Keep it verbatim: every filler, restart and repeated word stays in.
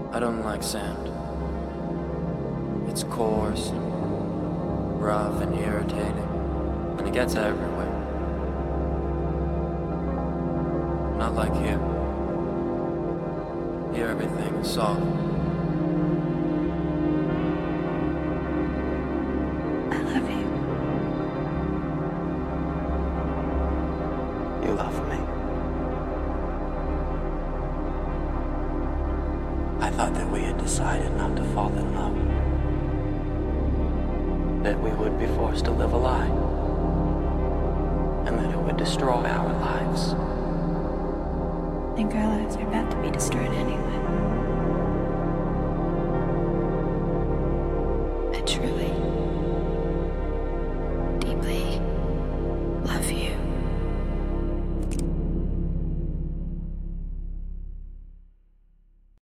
I don't like sand. It's coarse and rough and irritating, and it gets everywhere. Not like here. Here everything is soft. I love you. You love me. I thought that we had decided not to fall in love. That we would be forced to live a lie. And that it would destroy our lives. I think our lives are about to be destroyed anyway.